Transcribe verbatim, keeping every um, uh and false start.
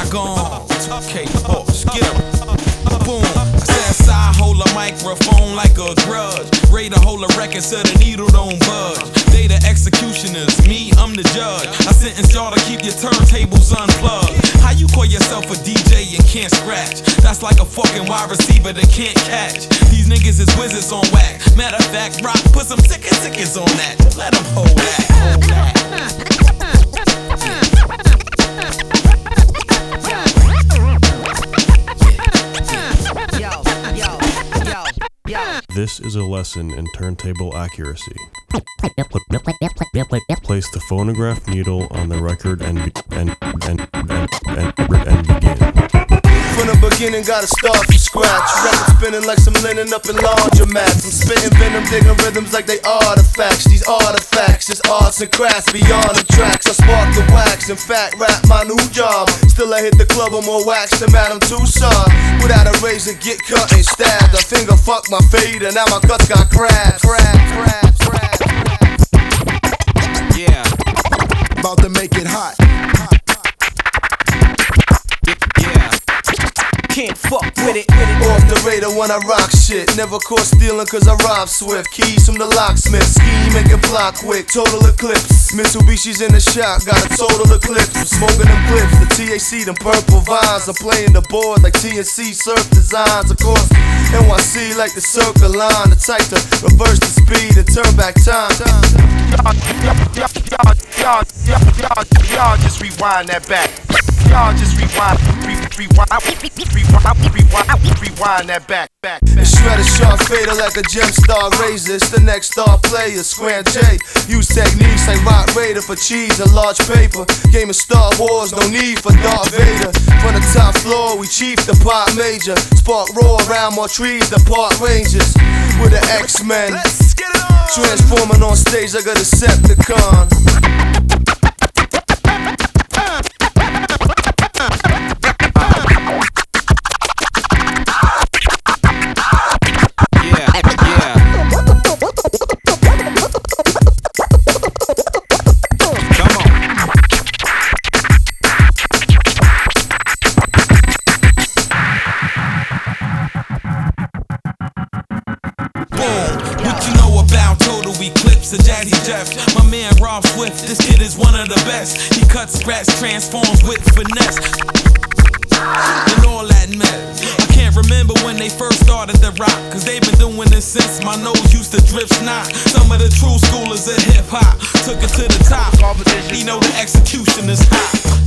Bygones, okay, oh, skip. Boom, I said side hold a microphone like a grudge. Ready to hold a record so the needle don't budge. They the executioners, me, I'm the judge. I sentence y'all to keep your turntables unplugged. How you call yourself a D J and can't scratch? That's like a fucking wide receiver that can't catch. These niggas is wizards on whack. Matter of fact, rock, put some tickets, tickets on that. Let them hold that, hold that. This is a lesson in turntable accuracy. Place the phonograph needle on the record and be- and, and, and, and, and begin. From the beginning, gotta start from scratch. Record spinning like some linen up in laundromats. I'm spitting venom, digging rhythms like they artifacts. These artifacts, just arts and crafts beyond the tracks. I spark the wax, in fact, rap my new job. Still I hit the club with more wax than Madame Tussauds. Without a razor, get cut and stabbed. A finger fuck my fader, now my cuts got crabs. Crabs, crabs, crabs, crabs. Yeah, about to make it hot. Can't fuck with it. Off the radar when I rock shit. Never caught stealing cause I rob swift. Keys from the locksmith. Ski make it fly quick. Total eclipse. Mitsubishi's in the shop. Got a total eclipse. I'm smoking them clips. The T H C, them purple vines. I'm playing the board like T N C surf designs. Of course, N Y C like the circle line. The type to reverse the speed and turn back time. Y'all, y'all, y'all, y'all, y'all, y'all, y'all just rewind that back. Y'all just rewind, re, rewind, rewind, rewind, rewind that back, back, back. Shred a sharp fader like a gem star razor. It's the next star player, Scram J. Use techniques like Rock Raider for cheese and large paper. Game of Star Wars, no need for Darth Vader. From the top floor, we chief the pop major. Spark roar around more trees than park rangers. We're the X-Men. Let's get it on. Transforming on stage like a Decepticon. To Jazzy Jeff, my man Rob Swift, this kid is one of the best. He cuts, scratch, transforms with finesse and all that mess. I can't remember when they first started the rock, cause they've been doing this since my nose used to drip snot. Some of the true schoolers of hip hop took it to the top. You know the execution is hot.